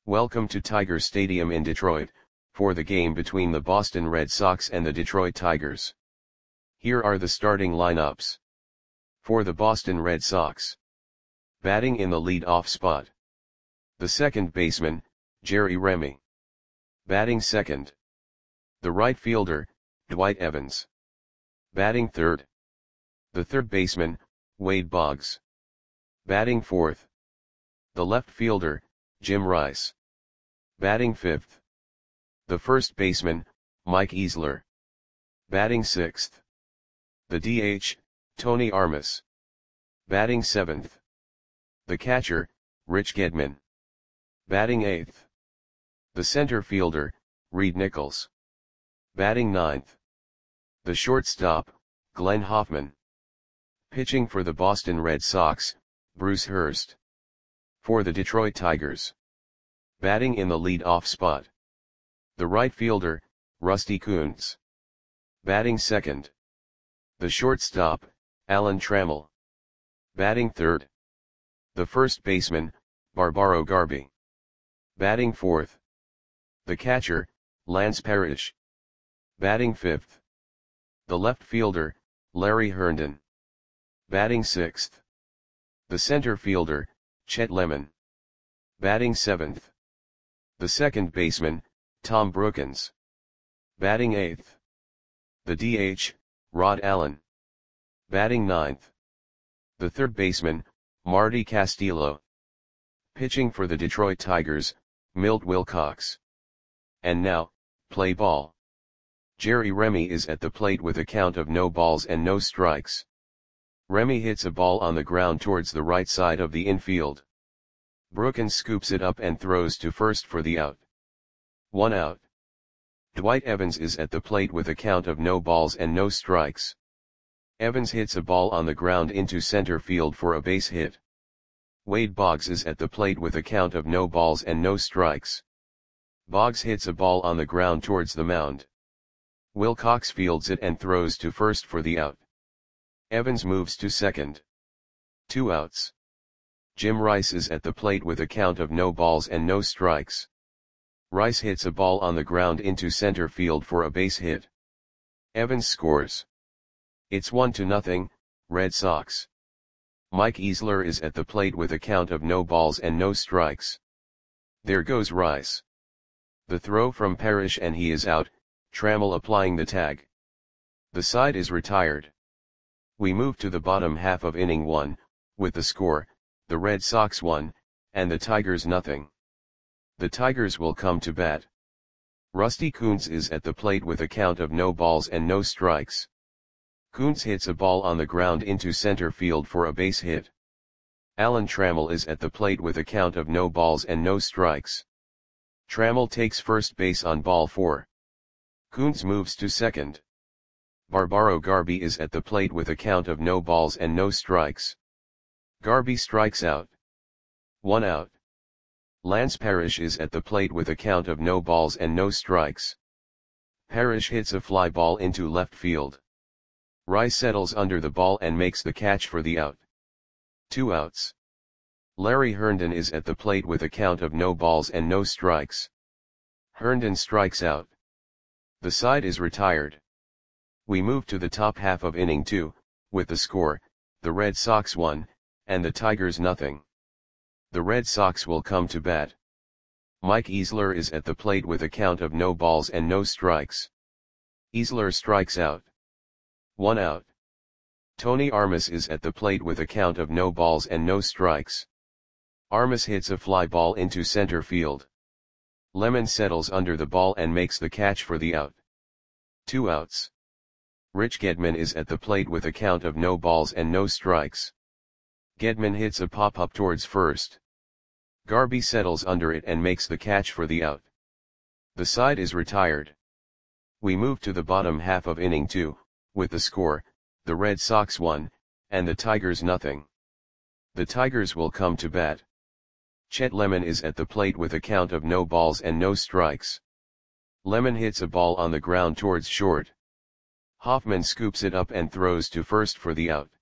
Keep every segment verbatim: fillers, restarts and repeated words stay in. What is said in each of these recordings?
Welcome to Tiger Stadium in Detroit, for the game between the Boston Red Sox and the Detroit Tigers. Here are the starting lineups. For the Boston Red Sox. Batting in the lead-off spot. The second baseman, Jerry Remy. Batting second. The right fielder, Dwight Evans. Batting third. The third baseman, Wade Boggs. Batting fourth. The left fielder, Jim Rice. Batting fifth. The first baseman, Mike Easler. Batting sixth. The D H, Tony Armas. Batting seventh. The catcher, Rich Gedman. Batting eighth. The center fielder, Reed Nichols. Batting ninth. The shortstop, Glenn Hoffman. Pitching for the Boston Red Sox, Bruce Hurst. For the Detroit Tigers. Batting in the lead-off spot. The right fielder, Rusty Kuntz. Batting second. The shortstop, Alan Trammell. Batting third. The first baseman, Barbaro Garby. Batting fourth. The catcher, Lance Parrish. Batting fifth. The left fielder, Larry Herndon. Batting sixth. The center fielder, Chet Lemon. Batting seventh. The second baseman, Tom Brookens. Batting eighth. The D H, Rod Allen. Batting ninth. The third baseman, Marty Castillo. Pitching for the Detroit Tigers, Milt Wilcox. And now, play ball. Jerry Remy is at the plate with a count of no balls and no strikes. Remy hits a ball on the ground towards the right side of the infield. Brookens scoops it up and throws to first for the out. One out. Dwight Evans is at the plate with a count of no balls and no strikes. Evans hits a ball on the ground into center field for a base hit. Wade Boggs is at the plate with a count of no balls and no strikes. Boggs hits a ball on the ground towards the mound. Wilcox fields it and throws to first for the out. Evans moves to second. Two outs. Jim Rice is at the plate with a count of no balls and no strikes. Rice hits a ball on the ground into center field for a base hit. Evans scores. It's one to nothing, Red Sox. Mike Easler is at the plate with a count of no balls and no strikes. There goes Rice. The throw from Parrish and he is out, Trammell applying the tag. The side is retired. We move to the bottom half of inning one, with the score, the Red Sox one, and the Tigers nothing. The Tigers will come to bat. Rusty Kuntz is at the plate with a count of no balls and no strikes. Kuntz hits a ball on the ground into center field for a base hit. Alan Trammell is at the plate with a count of no balls and no strikes. Trammell takes first base on ball four. Kuntz moves to second. Barbaro Garby is at the plate with a count of no balls and no strikes. Garby strikes out. One out. Lance Parrish is at the plate with a count of no balls and no strikes. Parrish hits a fly ball into left field. Rice settles under the ball and makes the catch for the out. Two outs. Larry Herndon is at the plate with a count of no balls and no strikes. Herndon strikes out. The side is retired. We move to the top half of inning two, with the score, the Red Sox one, and the Tigers nothing. The Red Sox will come to bat. Mike Easler is at the plate with a count of no balls and no strikes. Easler strikes out. One out. Tony Armas is at the plate with a count of no balls and no strikes. Armas hits a fly ball into center field. Lemon settles under the ball and makes the catch for the out. Two outs. Rich Gedman is at the plate with a count of no balls and no strikes. Gedman hits a pop-up towards first. Garby settles under it and makes the catch for the out. The side is retired. We move to the bottom half of inning two, with the score, the Red Sox one, and the Tigers nothing. The Tigers will come to bat. Chet Lemon is at the plate with a count of no balls and no strikes. Lemon hits a ball on the ground towards short. Hoffman scoops it up and throws to first for the out.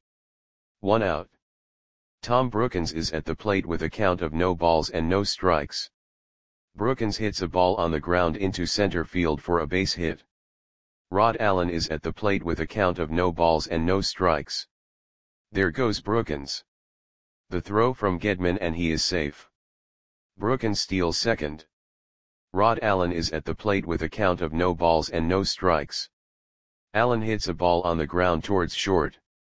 One out. Tom Brookens is at the plate with a count of no balls and no strikes. Brookins hits a ball on the ground into center field for a base hit. Rod Allen is at the plate with a count of no balls and no strikes. There goes Brookins. The throw from Gedman and he is safe. Brookins steals second. Rod Allen is at the plate with a count of no balls and no strikes. Allen hits a ball on the ground towards short.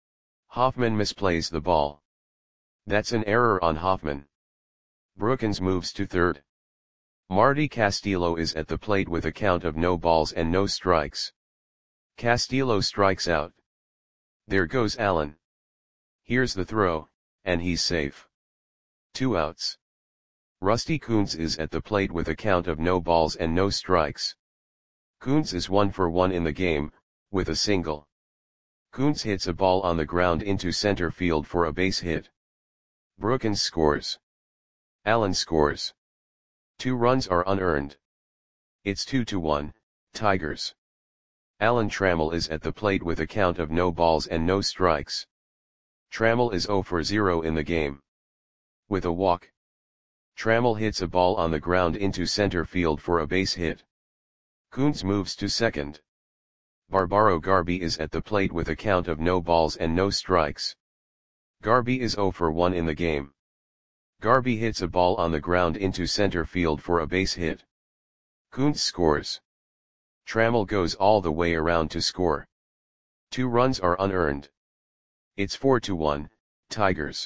Hoffman misplays the ball. That's an error on Hoffman. Brookins moves to third. Marty Castillo is at the plate with a count of no balls and no strikes. Castillo strikes out. There goes Allen. Here's the throw, and he's safe. Two outs. Rusty Kuntz is at the plate with a count of no balls and no strikes. Kuntz is one for one in the game, with a single. Kuntz hits a ball on the ground into center field for a base hit. Brookins scores. Allen scores. Two runs are unearned. It's two to one, Tigers. Alan Trammell is at the plate with a count of no balls and no strikes. Trammell is zero for zero in the game. With a walk. Trammell hits a ball on the ground into center field for a base hit. Kuntz moves to second. Barbaro Garby is at the plate with a count of no balls and no strikes. Garby is zero for one in the game. Garby hits a ball on the ground into center field for a base hit. Kuntz scores. Trammell goes all the way around to score. Two runs are unearned. It's four to one, Tigers.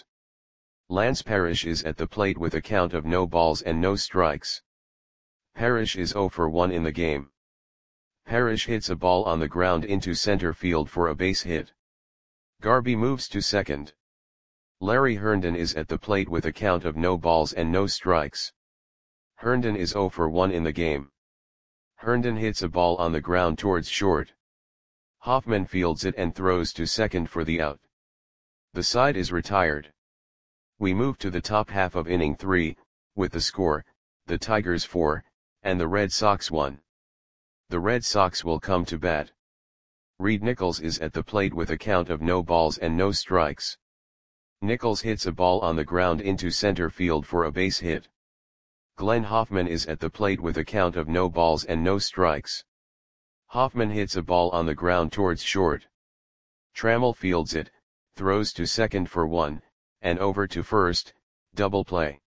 Lance Parrish is at the plate with a count of no balls and no strikes. Parrish is zero for one in the game. Parrish hits a ball on the ground into center field for a base hit. Garby moves to second. Larry Herndon is at the plate with a count of no balls and no strikes. Herndon is zero for one in the game. Herndon hits a ball on the ground towards short. Hoffman fields it and throws to second for the out. The side is retired. We move to the top half of inning three, with the score, the Tigers four, and the Red Sox one. The Red Sox will come to bat. Reed Nichols is at the plate with a count of no balls and no strikes. Nichols hits a ball on the ground into center field for a base hit. Glenn Hoffman is at the plate with a count of no balls and no strikes. Hoffman hits a ball on the ground towards short. Trammell fields it, throws to second for one, and over to first, double play.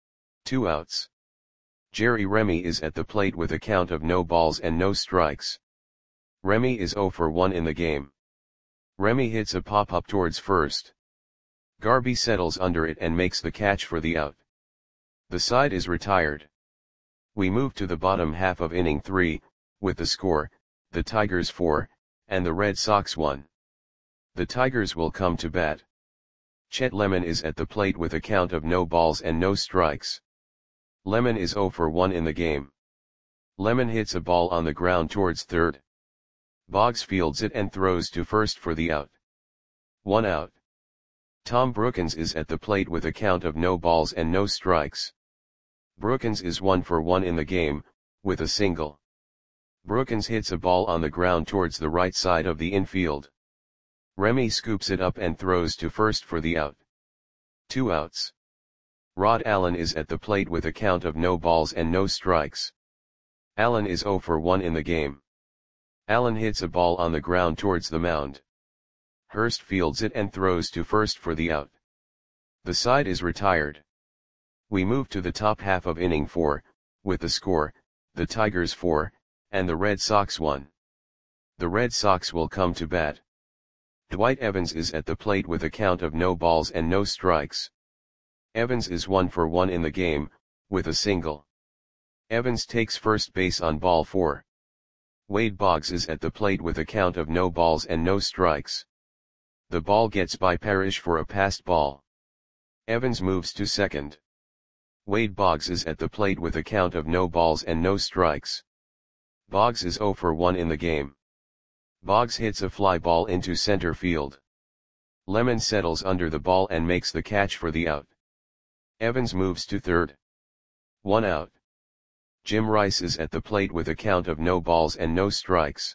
Two outs. Jerry Remy is at the plate with a count of no balls and no strikes. Remy is zero for one in the game. Remy hits a pop-up towards first. Garby settles under it and makes the catch for the out. The side is retired. We move to the bottom half of inning three, with the score, the Tigers four, and the Red Sox one. The Tigers will come to bat. Chet Lemon is at the plate with a count of no balls and no strikes. Lemon is zero for one in the game. Lemon hits a ball on the ground towards third. Boggs fields it and throws to first for the out. One out. Tom Brookins is at the plate with a count of no balls and no strikes. Brookins is one for one in the game, with a single. Brookins hits a ball on the ground towards the right side of the infield. Remy scoops it up and throws to first for the out. Two outs. Rod Allen is at the plate with a count of no balls and no strikes. Allen is zero for one in the game. Allen hits a ball on the ground towards the mound. Hurst fields it and throws to first for the out. The side is retired. We move to the top half of inning four, with the score, the Tigers four, and the Red Sox one. The Red Sox will come to bat. Dwight Evans is at the plate with a count of no balls and no strikes. Evans is one for one in the game, with a single. Evans takes first base on ball four. Wade Boggs is at the plate with a count of no balls and no strikes. The ball gets by Parrish for a passed ball. Evans moves to second. Wade Boggs is at the plate with a count of no balls and no strikes. Boggs is zero for one in the game. Boggs hits a fly ball into center field. Lemon settles under the ball and makes the catch for the out. Evans moves to third. One out. Jim Rice is at the plate with a count of no balls and no strikes.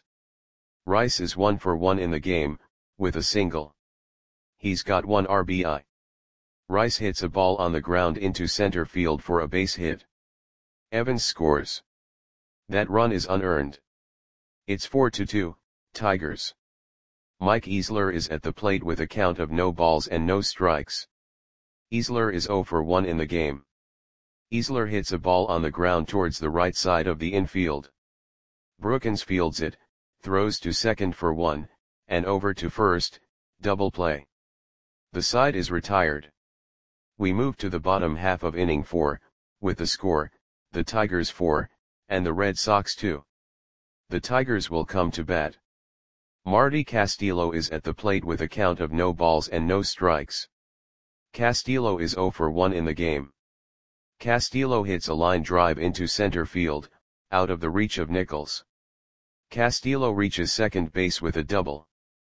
Rice is one for one in the game, with a single. He's got one R B I. Rice hits a ball on the ground into center field for a base hit. Evans scores. That run is unearned. It's four to two, Tigers. Mike Easler is at the plate with a count of no balls and no strikes. Easler is zero for one in the game. Easler hits a ball on the ground towards the right side of the infield. Brookins fields it, throws to second for one, and over to first, double play. The side is retired. We move to the bottom half of inning four, with the score, the Tigers four, and the Red Sox two. The Tigers will come to bat. Marty Castillo is at the plate with a count of no balls and no strikes. Castillo is zero for one in the game. Castillo hits a line drive into center field, out of the reach of Nichols. Castillo reaches second base with a double.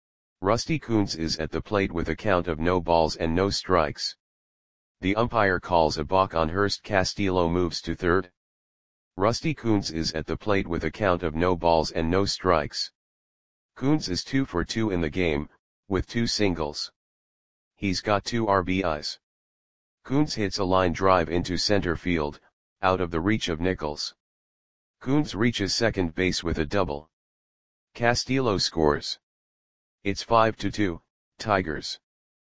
Rusty Kuntz is at the plate with a count of no balls and no strikes. The umpire calls a balk on Hurst. Castillo moves to third. Rusty Kuntz is at the plate with a count of no balls and no strikes. Kuntz is two for two in the game, with two singles. He's got two R B Is. Kuntz hits a line drive into center field, out of the reach of Nichols. Kuntz reaches second base with a double. Castillo scores. It's five to two, Tigers.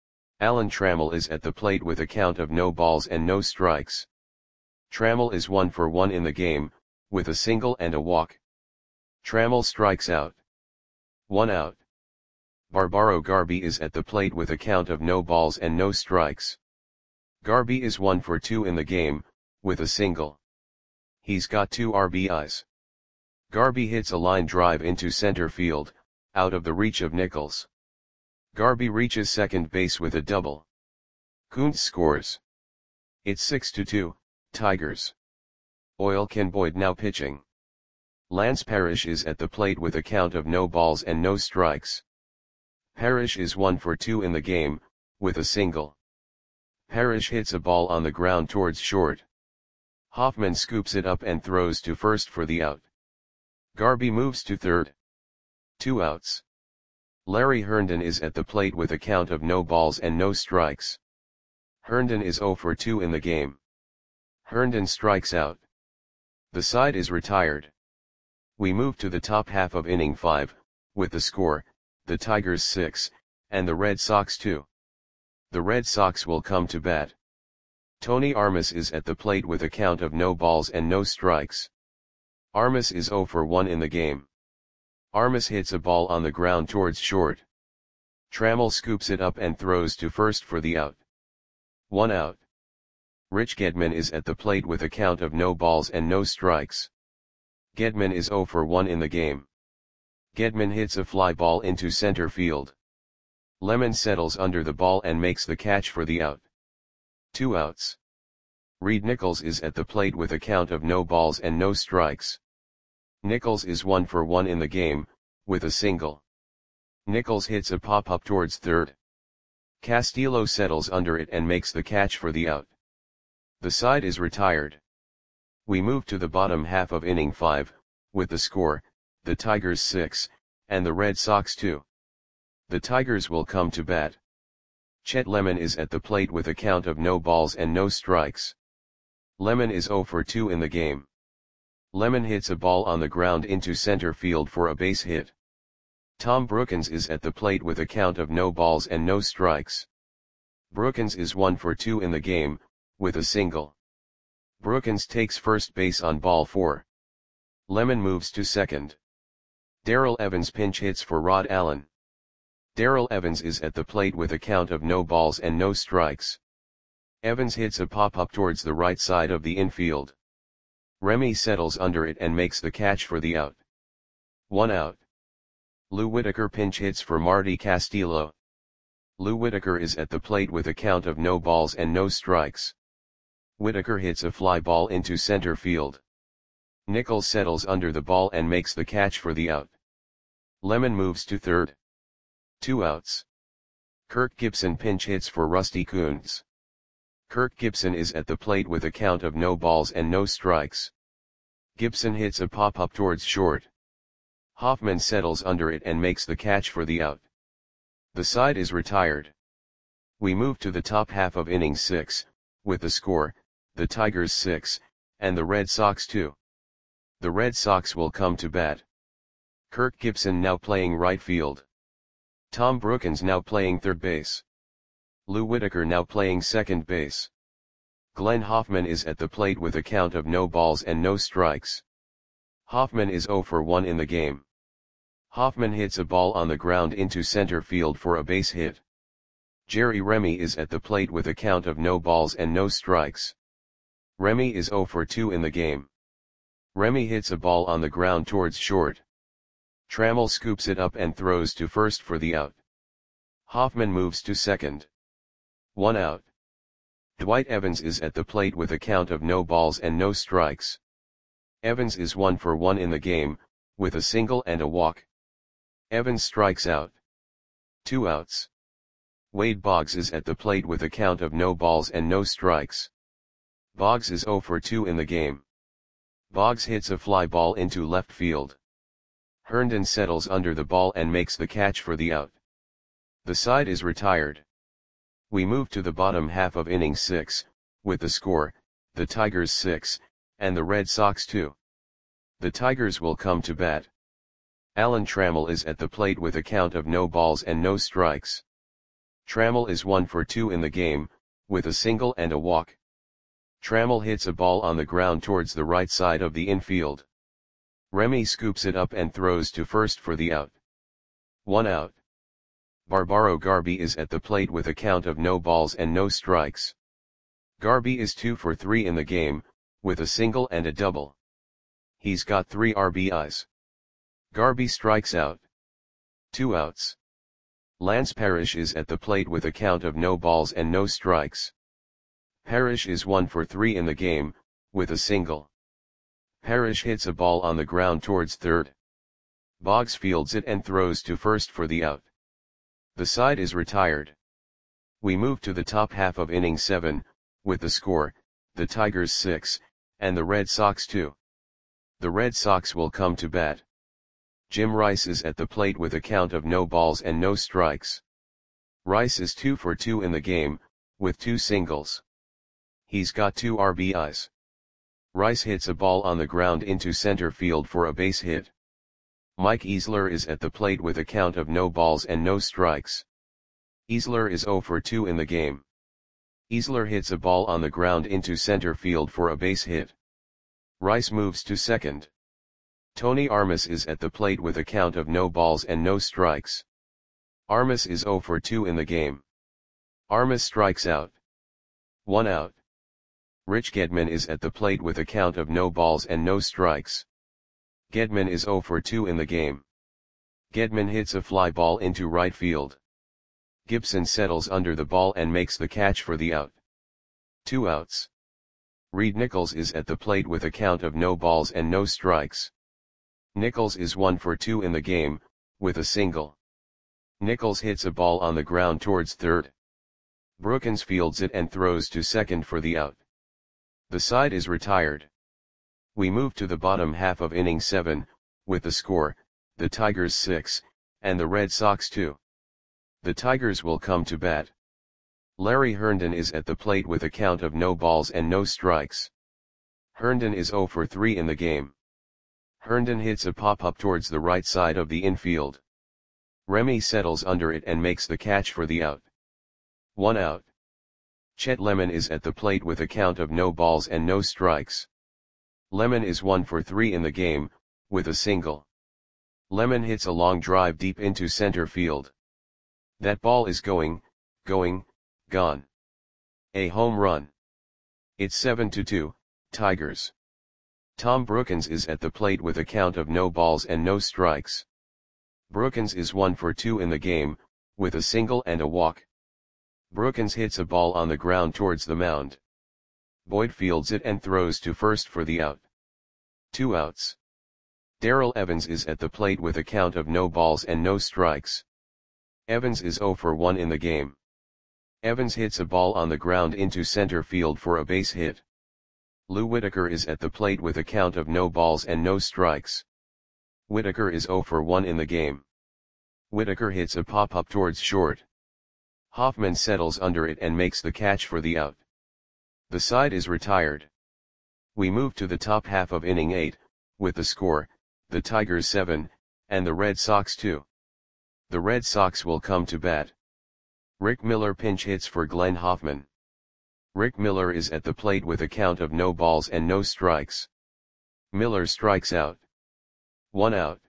Alan Trammell is at the plate with a count of no balls and no strikes. Trammell is one for one in the game, with a single and a walk. Trammell strikes out. One out. Barbaro Garby is at the plate with a count of no balls and no strikes. Garby is one for two in the game, with a single. He's got two R B Is. Garby hits a line drive into center field, out of the reach of Nichols. Garby reaches second base with a double. Kuntz scores. It's six to two, Tigers. Oil Ken Boyd now pitching. Lance Parrish is at the plate with a count of no balls and no strikes. Parrish is one for two in the game, with a single. Parrish hits a ball on the ground towards short. Hoffman scoops it up and throws to first for the out. Garby moves to third. Two outs. Larry Herndon is at the plate with a count of no balls and no strikes. Herndon is zero for two in the game. Herndon strikes out. The side is retired. We move to the top half of inning five, with the score, the Tigers six, and the Red Sox two. The Red Sox will come to bat. Tony Armas is at the plate with a count of no balls and no strikes. Armas is zero for one in the game. Armas hits a ball on the ground towards short. Trammell scoops it up and throws to first for the out. One out. Rich Gedman is at the plate with a count of no balls and no strikes. Gedman is zero for one in the game. Gedman hits a fly ball into center field. Lemon settles under the ball and makes the catch for the out. Two outs. Reed Nichols is at the plate with a count of no balls and no strikes. Nichols is one for one in the game, with a single. Nichols hits a pop-up towards third. Castillo settles under it and makes the catch for the out. The side is retired. We move to the bottom half of inning five, with the score, the Tigers six, and the Red Sox two. The Tigers will come to bat. Chet Lemon is at the plate with a count of no balls and no strikes. Lemon is zero for two in the game. Lemon hits a ball on the ground into center field for a base hit. Tom Brookins is at the plate with a count of no balls and no strikes. Brookins is one for two in the game, with a single. Brookins takes first base on ball four. Lemon moves to second. Darrell Evans pinch hits for Rod Allen. Darrell Evans is at the plate with a count of no balls and no strikes. Evans hits a pop-up towards the right side of the infield. Remy settles under it and makes the catch for the out. One out. Lou Whitaker pinch hits for Marty Castillo. Lou Whitaker is at the plate with a count of no balls and no strikes. Whitaker hits a fly ball into center field. Nichols settles under the ball and makes the catch for the out. Lemon moves to third. Two outs. Kirk Gibson pinch hits for Rusty Kuntz. Kirk Gibson is at the plate with a count of no balls and no strikes. Gibson hits a pop-up towards short. Hoffman settles under it and makes the catch for the out. The side is retired. We move to the top half of inning six, with the score, the Tigers six, and the Red Sox too. The Red Sox will come to bat. Kirk Gibson now playing right field. Tom Brookens now playing third base. Lou Whitaker now playing second base. Glenn Hoffman is at the plate with a count of no balls and no strikes. Hoffman is zero for one in the game. Hoffman hits a ball on the ground into center field for a base hit. Jerry Remy is at the plate with a count of no balls and no strikes. Remy is zero for two in the game. Remy hits a ball on the ground towards short. Trammell scoops it up and throws to first for the out. Hoffman moves to second. One out. Dwight Evans is at the plate with a count of no balls and no strikes. Evans is one for one in the game, with a single and a walk. Evans strikes out. Two outs. Wade Boggs is at the plate with a count of no balls and no strikes. Boggs is zero for two in the game. Boggs hits a fly ball into left field. Herndon settles under the ball and makes the catch for the out. The side is retired. We move to the bottom half of inning six, with the score, the Tigers six, and the Red Sox two. The Tigers will come to bat. Alan Trammell is at the plate with a count of no balls and no strikes. Trammell is one for two in the game, with a single and a walk. Trammell hits a ball on the ground towards the right side of the infield. Remy scoops it up and throws to first for the out. One out. Barbaro Garby is at the plate with a count of no balls and no strikes. Garby is two for three in the game, with a single and a double. He's got three R B Is. Garby strikes out. Two outs. Lance Parrish is at the plate with a count of no balls and no strikes. Parrish is one for three in the game, with a single. Parrish hits a ball on the ground towards third. Boggs fields it and throws to first for the out. The side is retired. We move to the top half of inning seven, with the score, the Tigers six, and the Red Sox two. The Red Sox will come to bat. Jim Rice is at the plate with a count of no balls and no strikes. Rice is two for two in the game, with two singles. He's got two R B Is. Rice hits a ball on the ground into center field for a base hit. Mike Easler is at the plate with a count of no balls and no strikes. Easler is zero for two in the game. Easler hits a ball on the ground into center field for a base hit. Rice moves to second. Tony Armas is at the plate with a count of no balls and no strikes. Armas is zero for two in the game. Armas strikes out. One out. Rich Gedman is at the plate with a count of no balls and no strikes. Gedman is zero for two in the game. Gedman hits a fly ball into right field. Gibson settles under the ball and makes the catch for the out. Two outs. Reed Nichols is at the plate with a count of no balls and no strikes. Nichols is one for two in the game, with a single. Nichols hits a ball on the ground towards third. Brookens fields it and throws to second for the out. The side is retired. We move to the bottom half of inning seven, with the score, the Tigers six, and the Red Sox two. The Tigers will come to bat. Larry Herndon is at the plate with a count of no balls and no strikes. Herndon is zero for three in the game. Herndon hits a pop-up towards the right side of the infield. Remy settles under it and makes the catch for the out. One out. Chet Lemon is at the plate with a count of no balls and no strikes. Lemon is one for three in the game, with a single. Lemon hits a long drive deep into center field. That ball is going, going, gone. A home run. It's seven to two, Tigers. Tom Brookens is at the plate with a count of no balls and no strikes. Brookens is one for two in the game, with a single and a walk. Brookens hits a ball on the ground towards the mound. Boyd fields it and throws to first for the out. Two outs. Darrell Evans is at the plate with a count of no balls and no strikes. Evans is zero for one in the game. Evans hits a ball on the ground into center field for a base hit. Lou Whitaker is at the plate with a count of no balls and no strikes. Whitaker is zero for one in the game. Whitaker hits a pop-up towards short. Hoffman settles under it and makes the catch for the out. The side is retired. We move to the top half of inning eight, with the score, the Tigers seven, and the Red Sox two. The Red Sox will come to bat. Rick Miller pinch hits for Glenn Hoffman. Rick Miller is at the plate with a count of no balls and no strikes. Miller strikes out. One out.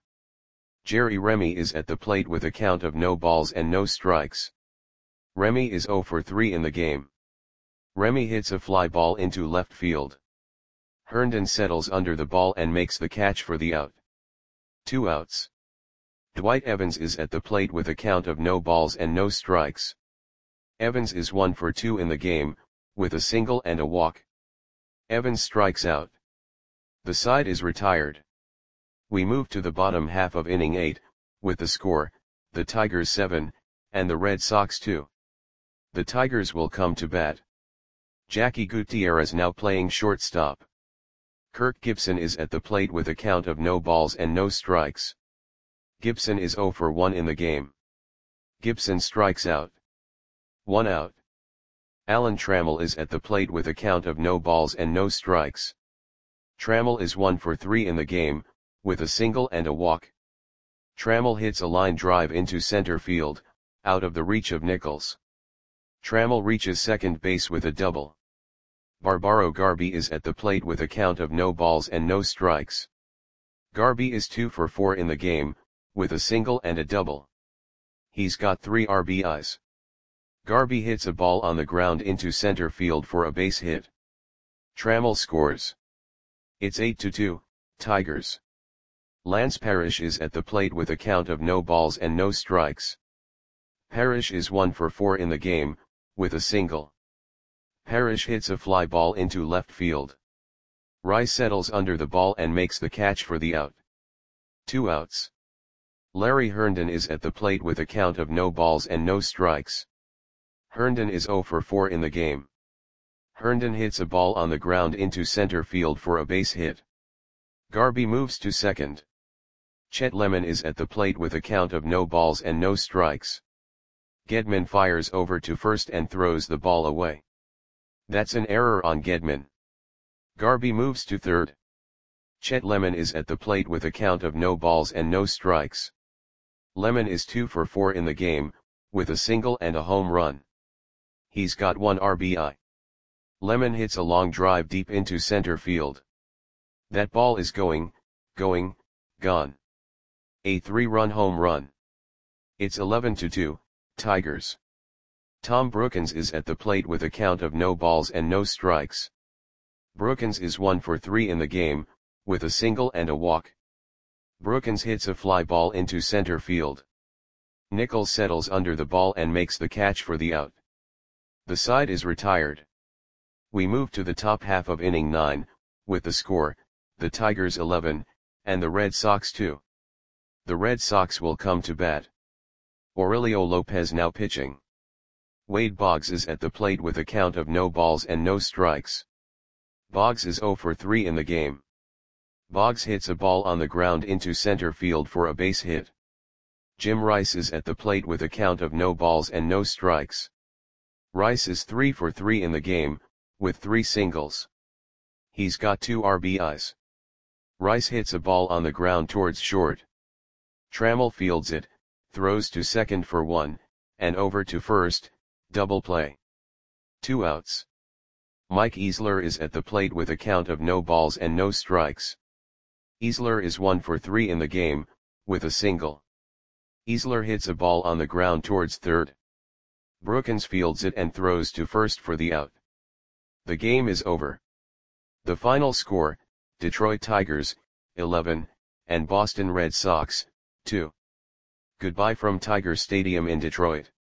Jerry Remy is at the plate with a count of no balls and no strikes. Remy is oh for three in the game. Remy hits a fly ball into left field. Herndon settles under the ball and makes the catch for the out. Two outs. Dwight Evans is at the plate with a count of no balls and no strikes. Evans is one for two in the game, with a single and a walk. Evans strikes out. The side is retired. We move to the bottom half of inning eight, with the score, the Tigers seven, and the Red Sox two. The Tigers will come to bat. Jackie Gutierrez now playing shortstop. Kirk Gibson is at the plate with a count of no balls and no strikes. Gibson is oh for one in the game. Gibson strikes out. One out. Alan Trammell is at the plate with a count of no balls and no strikes. Trammell is one for three in the game, with a single and a walk. Trammell hits a line drive into center field, out of the reach of Nichols. Trammell reaches second base with a double. Barbaro Garby is at the plate with a count of no balls and no strikes. Garby is two for four in the game, with a single and a double. He's got three R B Is. Garby hits a ball on the ground into center field for a base hit. Trammell scores. It's eight to two, Tigers. Lance Parrish is at the plate with a count of no balls and no strikes. Parrish is one for four in the game, with a single. Parrish hits a fly ball into left field. Rice settles under the ball and makes the catch for the out. Two outs. Larry Herndon is at the plate with a count of no balls and no strikes. Herndon is oh for four in the game. Herndon hits a ball on the ground into center field for a base hit. Garby moves to second. Chet Lemon is at the plate with a count of no balls and no strikes. Gedman fires over to first and throws the ball away. That's an error on Gedman. Garby moves to third. Chet Lemon is at the plate with a count of no balls and no strikes. Lemon is two for four in the game, with a single and a home run. He's got one R B I. Lemon hits a long drive deep into center field. That ball is going, going, gone. A three-run home run. It's eleven to two, Tigers. Tom Brookins is at the plate with a count of no balls and no strikes. Brookins is one for three in the game, with a single and a walk. Brookins hits a fly ball into center field. Nichols settles under the ball and makes the catch for the out. The side is retired. We move to the top half of inning nine, with the score, the Tigers eleven, and the Red Sox two. The Red Sox will come to bat. Aurelio Lopez now pitching. Wade Boggs is at the plate with a count of no balls and no strikes. Boggs is oh for three in the game. Boggs hits a ball on the ground into center field for a base hit. Jim Rice is at the plate with a count of no balls and no strikes. Rice is three for three in the game, with three singles. He's got two R B Is. Rice hits a ball on the ground towards short. Trammell fields it, throws to second for one, and over to first, double play. Two outs. Mike Easler is at the plate with a count of no balls and no strikes. Easler is one for three in the game, with a single. Easler hits a ball on the ground towards third. Brookins fields it and throws to first for the out. The game is over. The final score, Detroit Tigers, eleven, and Boston Red Sox, two. Goodbye from Tiger Stadium in Detroit.